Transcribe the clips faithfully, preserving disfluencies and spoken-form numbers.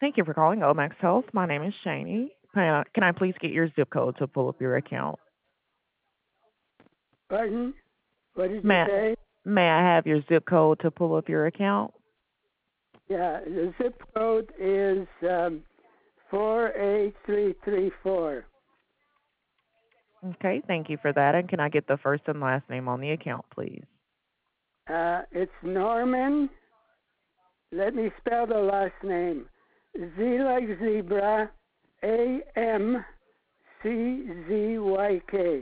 Thank you for calling Omax Health. My name is Shani. Can I, can I please get your zip code to pull up your account? Pardon? What did you May, say? may I have your zip code to pull up your account? Yeah, the zip code is um, four eight three three four. Okay, thank you for that. And can I get the first and last name on the account, please? Uh, it's Norman. Let me spell the last name. Z like zebra, A M C Z Y K.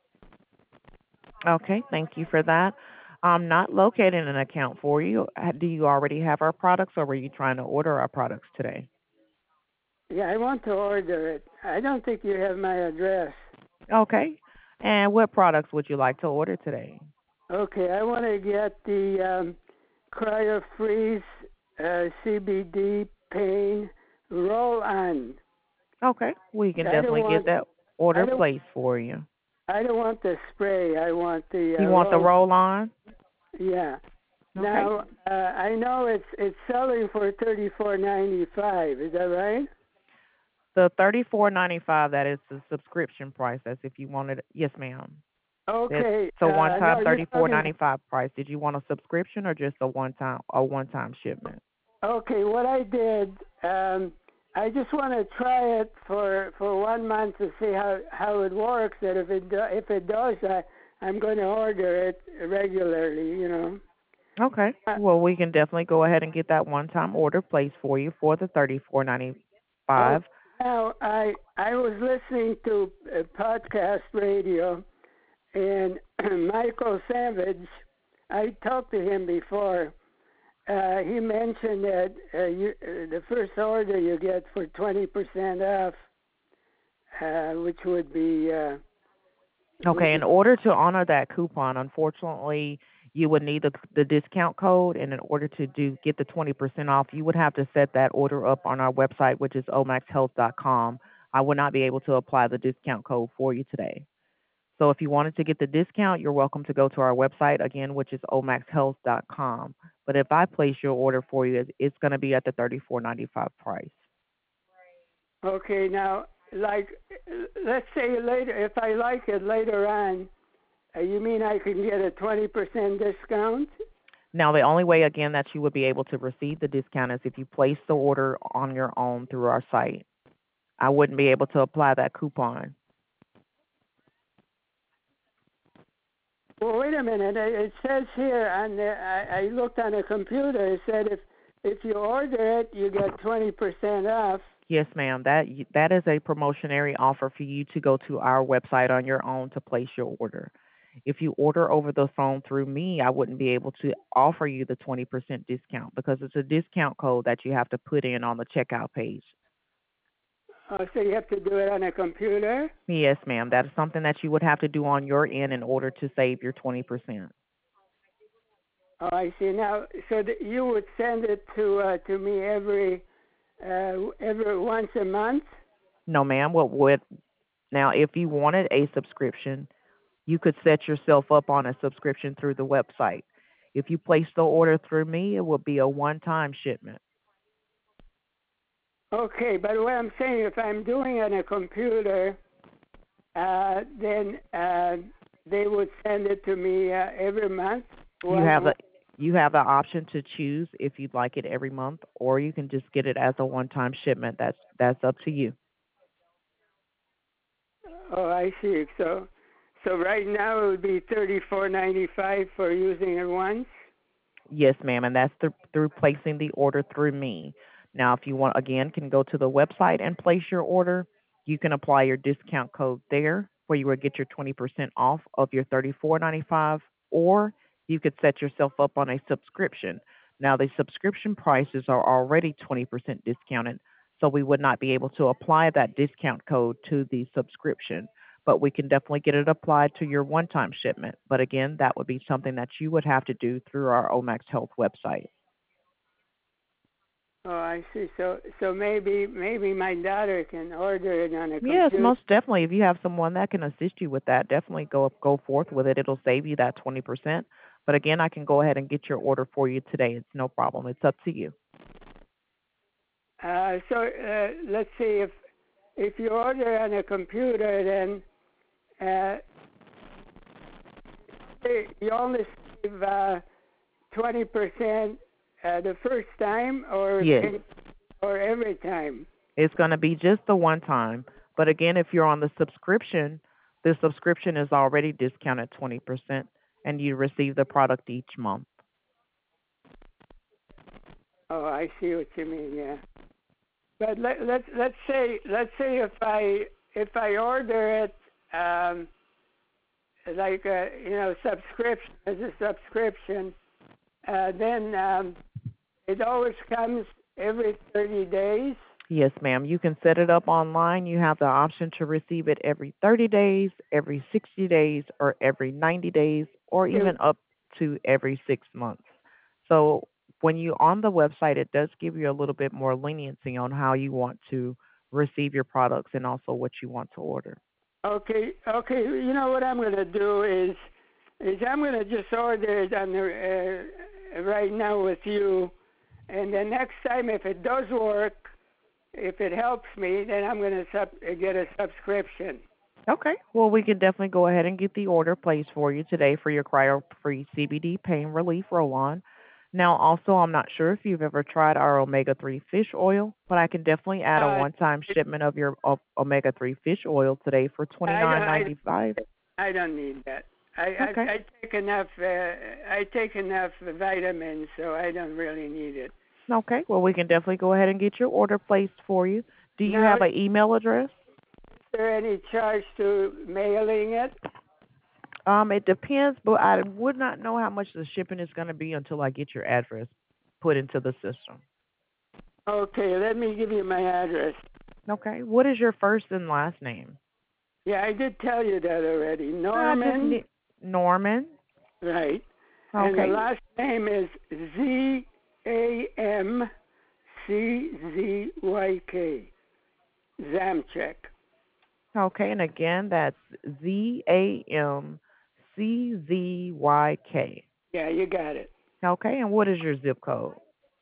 Okay, thank you for that. I'm not locating an account for you. Uh, Do you already have our products or were you trying to order our products today? Yeah, I want to order it. I don't think you have my address. Okay. And what products would you like to order today? Okay, I want to get the um, Cryo Freeze uh, C B D pain roll on. Okay, we can I don't definitely get want. that I order don't. placed for you. I don't want the spray. I want the uh, You want the roll. roll on? Yeah. Okay. Now uh, I know it's it's selling for thirty four ninety five. Is that right? The thirty-four ninety-five, that is the subscription price. That's if you wanted. Yes, ma'am. It's Okay. a Uh, no, one-time you're thirty-four talking. ninety-five price. Did you want a subscription or just a one-time a one-time shipment? Okay. What I did. Um, I just want to try it for for one month to see how how it works. And if it do, if it does, I I'm going to order it regularly. You know. Okay. Uh, Well, we can definitely go ahead and get that one-time order placed for you for the thirty-four okay. ninety-five. Now I I was listening to a podcast radio and Michael Savage. I talked to him before. Uh, he mentioned that uh, you, uh, the first order you get for twenty percent off, uh, which would be uh, would Okay, in be order to honor that coupon, unfortunately, you would need the, the discount code, and in order to do get the twenty percent off, you would have to set that order up on our website, which is omax health dot com. I would not be able to apply the discount code for you today. So if you wanted to get the discount, you're welcome to go to our website again, which is omax health dot com. But if I place your order for you, it's, it's going to be at the thirty-four ninety-five price. okay. Now, like, uh, let's say later, if I like it later on, uh, you mean I can get a twenty percent discount? Now, the only way, again, that you would be able to receive the discount is if you place the order on your own through our site. I wouldn't be able to apply that coupon. Well, wait a minute. It it says here on the, I, I looked on the computer. It said if if you order it, you get twenty percent off. Yes, ma'am. That that is a promotionary offer for you to go to our website on your own to place your order. If you order over the phone through me, I wouldn't be able to offer you the twenty percent discount because it's a discount code that you have to put in on the checkout page. Oh, so you have to do it on a computer. Yes, ma'am. That is something that you would have to do on your end in order to save your twenty percent. Oh, I see. Now, so that you would send it to uh, to me every uh, every once a month. No, ma'am. What would now if you wanted a subscription, you could set yourself up on a subscription through the website. If you place the order through me, it will be a one-time shipment. Okay, but what I'm saying, if I'm doing it on a computer, uh, then uh, they would send it to me uh, every month. You have One, the you have the option to choose if you'd like it every month, or you can just get it as a one-time shipment. That's that's up to you. oh, I see. So, so right now it would be thirty-four ninety-five for using it once. Yes, ma'am, and that's through, through placing the order through me. Now, if you want, again, can go to the website and place your order. You can apply your discount code there, where you will get your twenty percent off of your thirty-four ninety-five, or you could set yourself up on a subscription. Now, the subscription prices are already twenty percent discounted, so we would not be able to apply that discount code to the subscription, but we can definitely get it applied to your one-time shipment. But again, that would be something that you would have to do through our Omax Health website. Oh, I see. So, so maybe maybe my daughter can order it on a Yes, computer. most definitely. If you have someone that can assist you with that, definitely go go forth with it. It'll save you that twenty percent. But again, I can go ahead and get your order for you today. It's no problem. It's up to you. Uh, so uh, let's see if if you order on a computer, then uh, you only save uh, twenty percent uh, the first time, or Yes. can, or every time. It's going to be just the one time. But again, if you're on the subscription, the subscription is already discounted twenty percent and you receive the product each month. Oh, I see what you mean. Yeah. But let, let's let's say let's say if I if I order it um, like a you know subscription as a subscription, uh, then um, it always comes every thirty days. Yes, ma'am. You can set it up online. You have the option to receive it every thirty days, every sixty days, or every ninety days, or You, even up to every six months. So when you're on the website, it does give you a little bit more leniency on how you want to receive your products and also what you want to order. okay, okay. You know what I'm going to do is is I'm going to just order it on the uh, right now with you, and the next time if it does work, if it helps me, then I'm going to sub- get a subscription. Okay. Well, we can definitely go ahead and get the order placed for you today for your cryo-free C B D pain relief roll-on. Now, also, I'm not sure if you've ever tried our omega three fish oil, but I can definitely add a Uh, one-time shipment of your of omega three fish oil today for I don't, twenty-nine ninety-five. I, I don't need that. I, I, Okay. I take enough. Uh, I take enough vitamins, so I don't really need it. Okay. Well, we can definitely go ahead and get your order placed for you. Do you Now, have is an email address? there any charge to mailing it? Um, it depends, but I would not know how much the shipping is going to be until I get your address put into the system. Okay, let me give you my address. Okay. What is your first and last name? Yeah, I did tell you that already. I just Norman, need Norman. right? And the Okay. last name is Z A M C Z Y K. Zamchek. Okay. And again, that's Z A M C Z Y K. Yeah, you got it. Okay. And what is your zip code?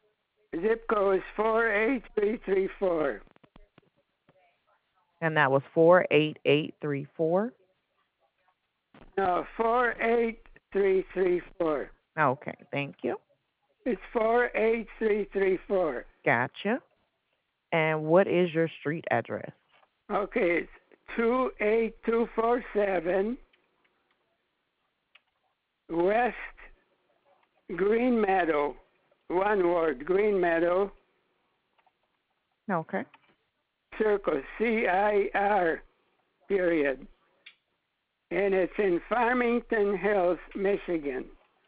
Zip code is four eight three three four. And that was four eight eight three four. No, four eight three three four. Okay. Thank you. It's four eight three three four. Gotcha. And what is your street address? Okay, it's two eight two four seven West Green Meadow. One word, Green Meadow. Okay. Circle, C I R, period. And it's in Farmington Hills, Michigan.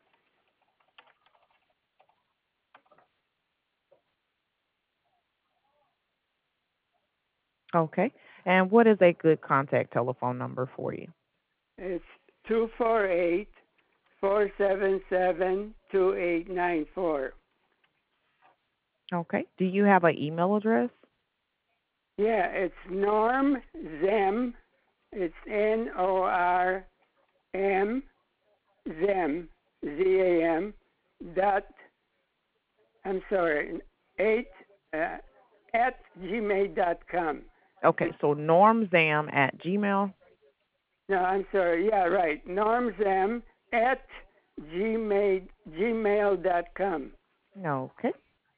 Okay. And what is a good contact telephone number for you? It's two four eight, four seven seven, two eight nine four. Okay. Do you have an email address? Yeah, it's Norm Zem. It's N O R M Zem, Z A M, dot, I'm sorry, eight, uh, at gmail dot com. Okay. So normzam at gmail. No, I'm sorry. Yeah, right. Normzem at gmail, gmail dot com. Okay.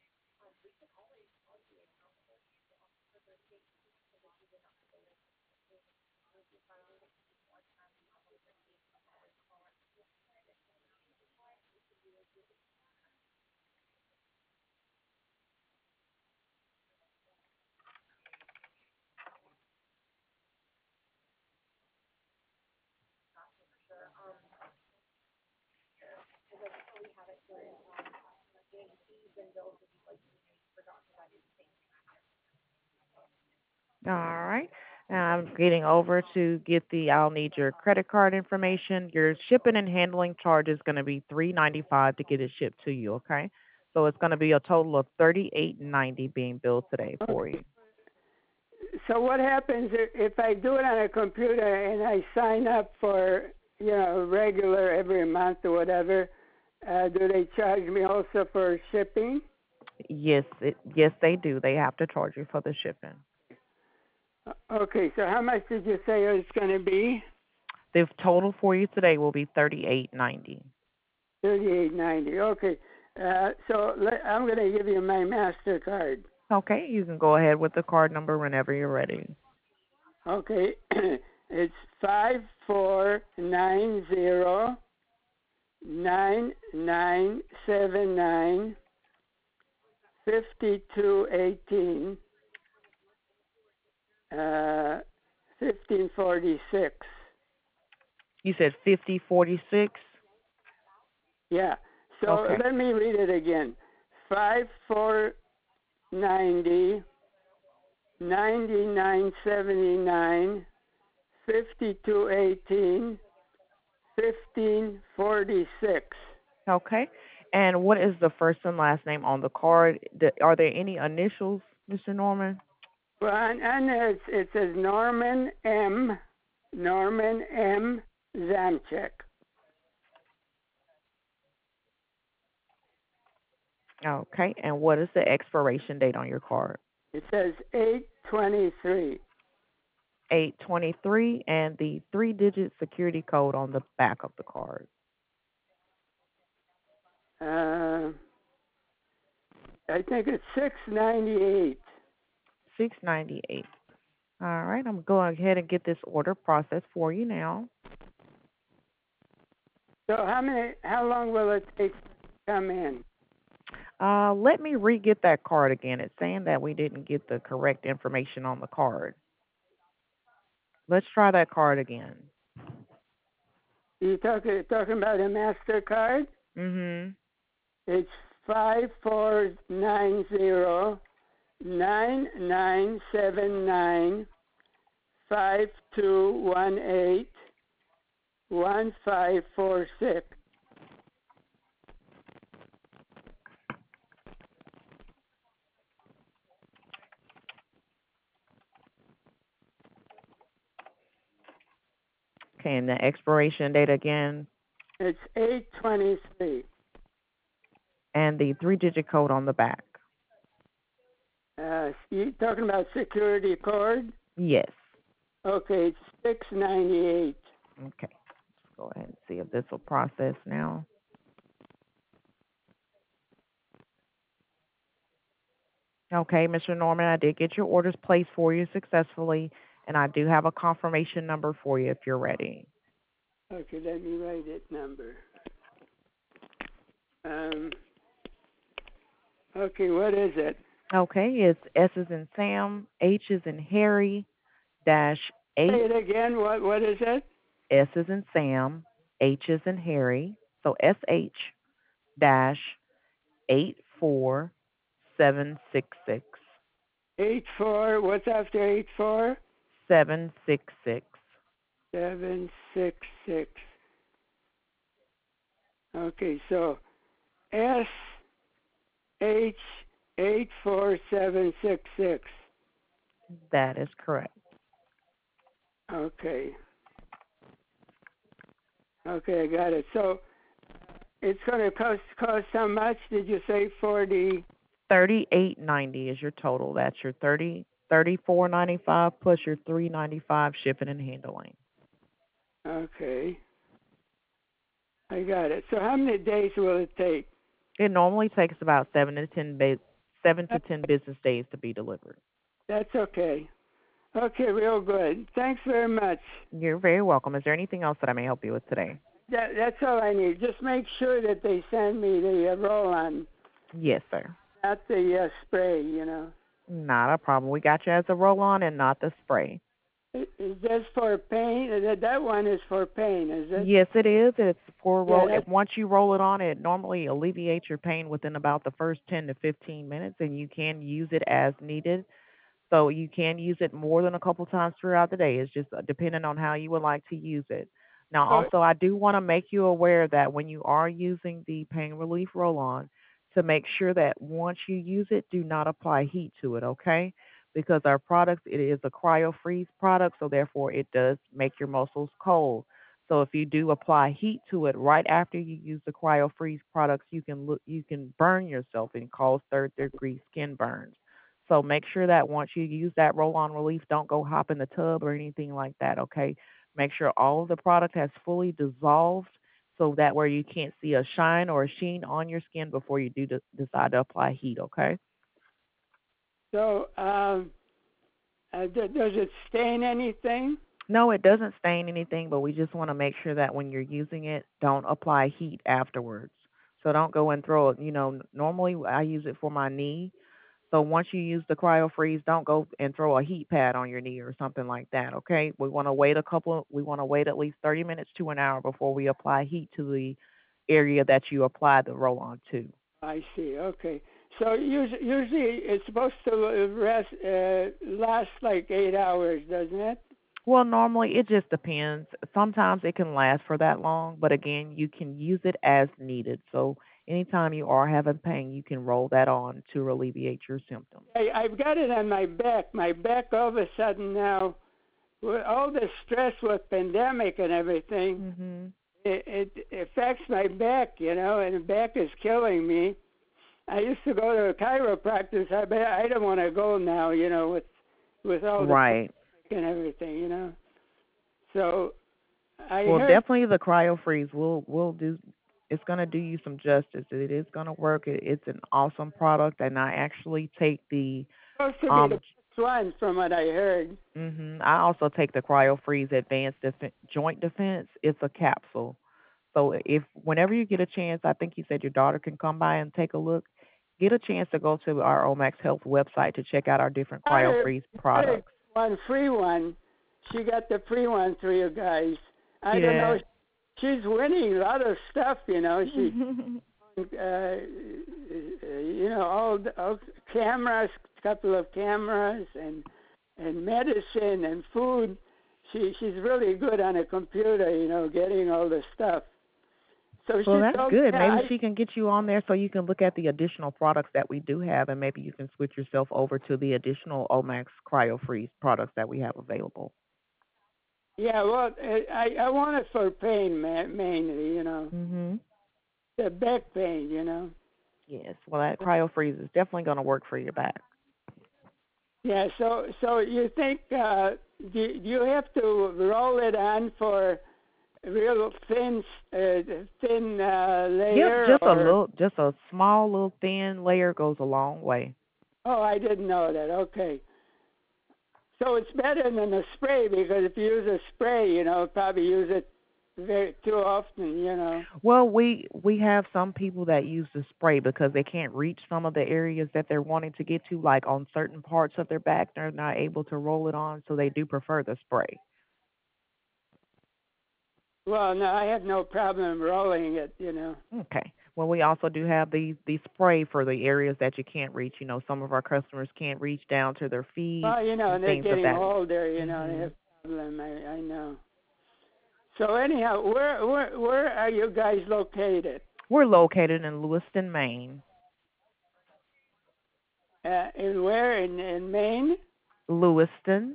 All right. Now I'm getting over to get the. I'll need your credit card information. Your shipping and handling charge is going to be three ninety five to get it shipped to you. Okay. So it's going to be a total of thirty eight ninety being billed today for you. So what happens if if I do it on a computer and I sign up for, you know, regular every month or whatever? Uh, do they charge me also for shipping? Yes, it, yes, they do. They have to charge you for the shipping. Okay, so how much did you say it's going to be? The total for you today will be thirty-eight ninety. Thirty-eight ninety. Okay, uh, so let, I'm going to give you my Mastercard. Okay, you can go ahead with the card number whenever you're ready. Okay, it's five four nine zero nine nine seven nine fifty two eighteen uh fifteen forty six. You said fifty forty-six? Yeah. So Okay. let me read it again. Five four ninety ninety nine seventy nine fifty two eighteen fifteen forty six. Okay. And what is the first and last name on the card? The- Are there any initials, Mister Norman? Well, and, and it, it says Norman M. Norman M. Zamchek. Okay. And what is the expiration date on your card? It says eight twenty-three. eight twenty-three and the three-digit security code on the back of the card. Uh, I think it's six ninety-eight. six ninety-eight. All right. I'm going ahead and get this order processed for you now. So how many? How long will it take to come in? Uh, let me re-get that card again. It's saying that we didn't get the correct information on the card. Let's try that card again. You talking talking about a Mastercard? Mm-hmm. It's five four nine zero nine nine seven nine five two one eight one five four six. Okay, and the expiration date again, It's eight twenty three. and the three-digit code on the back. Uh, you talking about security code? Yes. Okay, it's six ninety eight. Okay. Let's go ahead and see if this will process now. Okay, Mister Norman, I did get your orders placed for you successfully, and I do have a confirmation number for you if you're ready. Okay, let me write it number. Um, okay, what is it? Okay, it's S is in Sam, H is in Harry, dash Say eight. it again. What what is it? S is in Sam, H is in Harry, so S H dash eight four seven six six. Eight four. What's after eight four? Seven six six. Seven six six. Okay, so S H eight four seven six six. That is correct. Okay. Okay, I got it. So it's going to cost cost how much? Did you say forty? Thirty-eight ninety is your total. That's your thirty thirty-four ninety five plus your three ninety five shipping and handling. Okay, I got it. So how many days will it take? It normally takes about seven to ten ba- seven to ten business days to be delivered. That's okay. Okay, real good. Thanks very much. You're very welcome. Is there anything else that I may help you with today? That, that's all I need. Just make sure that they send me the uh, roll-on, Yes, sir. not the uh, spray. You know. Not a problem. We got you as a roll on and not the spray. I- Is this for pain? That that one is for pain, is it? Yes, it is. It's for Yeah, roll. that's Once you roll it on, it normally alleviates your pain within about the first ten to fifteen minutes, and you can use it as needed. So you can use it more than a couple times throughout the day. It's just uh, depending on how you would like to use it. Now, so. also, I do want to make you aware that when you are using the pain relief roll on, to make sure that once you use it, do not apply heat to it, okay? Because our products, it is a cryo freeze product, so therefore it does make your muscles cold. So if you do apply heat to it right after you use the cryo freeze products, you can look you can burn yourself and cause third degree skin burns. So make sure that once you use that roll on relief, don't go hop in the tub or anything like that, okay? Make sure all of the product has fully dissolved so that way you can't see a shine or a sheen on your skin before you do de- decide to apply heat, okay? So, um, uh, d- does it stain anything? No, it doesn't stain anything, but we just want to make sure that when you're using it, don't apply heat afterwards. So don't go and throw it. You know, n- normally I use it for my knee. So once you use the cryo freeze, don't go and throw a heat pad on your knee or something like that. Okay, we want to wait a couple. We want to wait at least thirty minutes to an hour before we apply heat to the area that you apply the roll on to. I see. Okay. So usually, usually it's supposed to rest, uh, last like eight hours, doesn't it? Well, normally it just depends. Sometimes it can last for that long, but again, you can use it as needed. So anytime you are having pain, you can roll that on to alleviate your symptoms. I, I've got it on my back. My back all of a sudden now, with all the stress with pandemic and everything, Mhm. it, it affects my back, you know, and the back is killing me. I used to go to a chiropractor. I bet I don't want to go now, you know, with with all the Right. and everything, you know. So I Well, heard definitely the cryo freeze will will do. It's gonna do you some justice. It is gonna work. It, it's an awesome product, and I actually take the it's supposed to be the um. best one from what I heard. Mhm. I also take the cryo freeze advanced Def- joint defense. It's a capsule. So if whenever you get a chance, I think you said your daughter can come by and take a look. Get a chance to go to our Omax Health website to check out our different cryo Daughter, freeze daughter got products. one free one. She got the free one through you guys. I don't know. Yeah. She's winning a lot of stuff, you know. She, uh, you know, all, the, all cameras, couple of cameras, and and medicine and food. She she's really good on a computer, you know, getting all the stuff. So Well, she that's told me, good. Maybe I she can get you on there so you can look at the additional products that we do have, and maybe you can switch yourself over to the additional Omax cryo freeze products that we have available. yeah, well, I I want it for pain ma- mainly, you know, Mhm. the back pain, you know. Yes. Well, that cryo freeze is definitely going to work for your back. Yeah, so so you think uh, do, do you have to roll it on for real thin uh, thin uh, Yep, layer just a or little, just a small little thin layer goes a long way. oh I didn't know that. Okay, so it's better than a spray because if you use a spray, you know, probably use it very too often, you know. Well, we we have some people that use the spray because they can't reach some of the areas that they're wanting to get to, like on certain parts of their back, they're not able to roll it on, so they do prefer the spray. Well, no, I have no problem rolling it, you know. Okay. Well, we also do have the the spray for the areas that you can't reach. You know, some of our customers can't reach down to their feet Well, you know, and and they're things of getting that. older, you know, they Mhm. have problem. I I know. So anyhow, where where where are you guys located? We're located in Lewiston, Maine. Uh, in where in in Maine? Lewiston.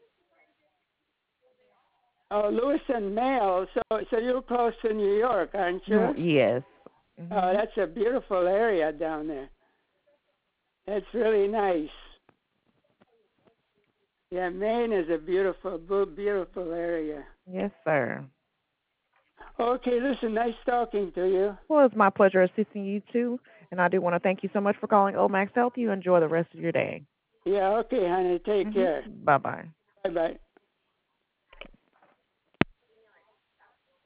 Oh, Lewiston, Maine. So so you're close to New York, aren't Mm, you? yes. Oh, Mhm. that's a beautiful area down there. That's really nice. Yeah, Maine is a beautiful, bu- beautiful area. Yes, sir. Okay, listen, nice talking to you. Well, it's my pleasure assisting you too, and I do want to thank you so much for calling Omax Health. You enjoy the rest of your day. Yeah, okay, honey. Take Mhm. care. Bye bye. Bye bye.